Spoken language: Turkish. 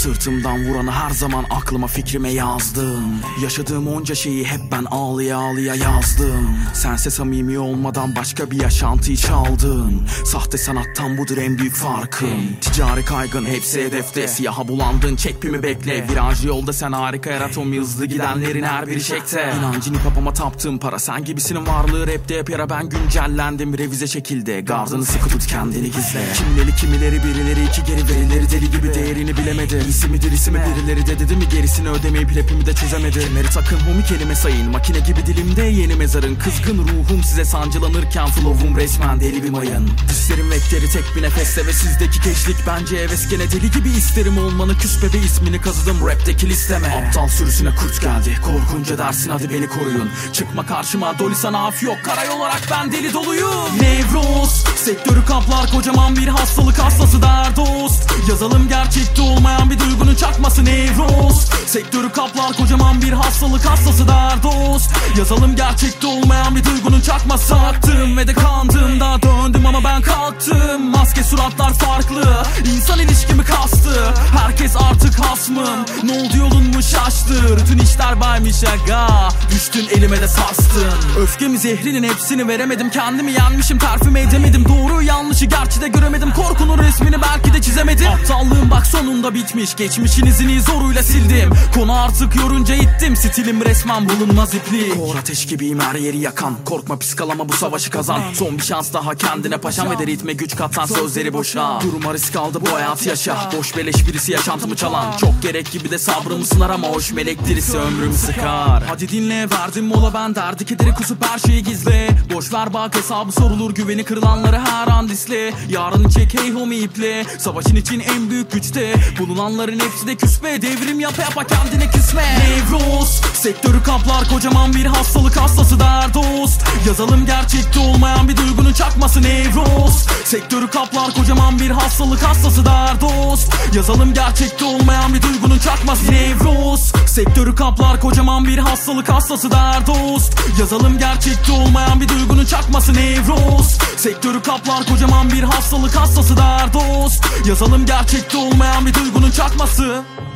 Sırtımdan vuranı her zaman aklıma fikrime yazdım. Yaşadığım onca şeyi hep ben ağlıya ağlıya yazdım. Sense samimi olmadan başka bir yaşantıyı çaldın. Sahte sanattan budur en büyük farkım. Ticari kaygın hepsi hedefte. Siyaha bulandın çekpimi bekle. Virajlı yolda sen harika yarat, o hızlı gidenlerin her biri şekte. İnancını papama taptım, para sen gibisinin varlığı rapte hep yara. Ben güncellendim, revize şekilde. Gardını sıkı tut, kendini gizle. Kimileri birileri iki geri verileri deli gibi değerini bilemedi. İyisi midir ismi birileri de dedi mi, gerisini ödemeyip rapimi de çözemedi. Kemeri takın homi kelime sayın, makine gibi dilimde yeni mezarın. Kızgın ruhum size sancılanırken flow'um resmen deli bir mayın. Düşlerim vekteri tek bir nefeste ve sizdeki keşlik bence heves. Gene deli gibi isterim olmanı, küs bebe ismini kazıdım rapteki listeme. Aptal sürüsüne kurt geldi, korkunca dersin hadi beni koruyun. Çıkma karşıma doli sana af yok, karayol olarak ben deli doluyum. Nevroz sektörü kaplar, kocaman bir hastalık hastası der dost. Yazalım gerçekte olmayan bir duygunun çakması nevroz. Sektörü kaplar, kocaman bir hastalık hastası der dost. Yazalım gerçekte olmayan bir duygunun çakması. Saktım ve de kandım, daha döndüm ama ben kalktım. Maske suratlar farklı, insan ilişkimi kastı. Herkes artık hasmım, ne oldu yolun mu şaştı? Bütün işler baymış aga, düştün elime de sarstın. Öfkemi zehrinin hepsini veremedim, kendimi yenmişim terfime edemedim. Doğru yanlışı gerçi de göremedim, korkunun resmini belki de çizemedim. Aptallığım bak sonunda bitmiş, geçmişin izini zoruyla sildim. Konu artık yorunca ittim, stilim resmen bulunmaz iplik. Kor ateş gibiyim her yeri yakan, korkma psikalama bu savaşı kazan. Son bir şans daha kendine paşam, ve de ritme güç katan sözleri boşa. Durma risk aldı bu hayatı yaşa, boş beleş birisi yaşantımı çalan. Çok gerek gibi de sabrımı sınar ama hoş melek dirisi ömrümü sıkar. Hadi dinle, verdim mola ben, derdi kederi kusup her şeyi gizle. Boş ver bak hesabı sorulur, güveni kırılanları her an disle. Yarını çek hey homie iple, savaşın için en büyük güçte. Bulunanların hepsi de küsme, devrim yapa yapa kendine küsme. Nevroz sektörü kaplar, kocaman bir hastalık hastası der dost. Yazalım gerçekte olmayan bir duygunun çakması nevroz. Sektörü kaplar, kocaman bir hastalık hastası der dost. Yazalım gerçekte olmayan bir duygunun çakması nevroz. Sektörü kaplar, kocaman bir hastalık hastası der dost. Yazalım gerçekte olmayan bir duygunun çakması nevroz. Sektörü kaplar, kocaman bir hastalık hastası der dost. Yazalım gerçekte olmayan bir duygunun çakması.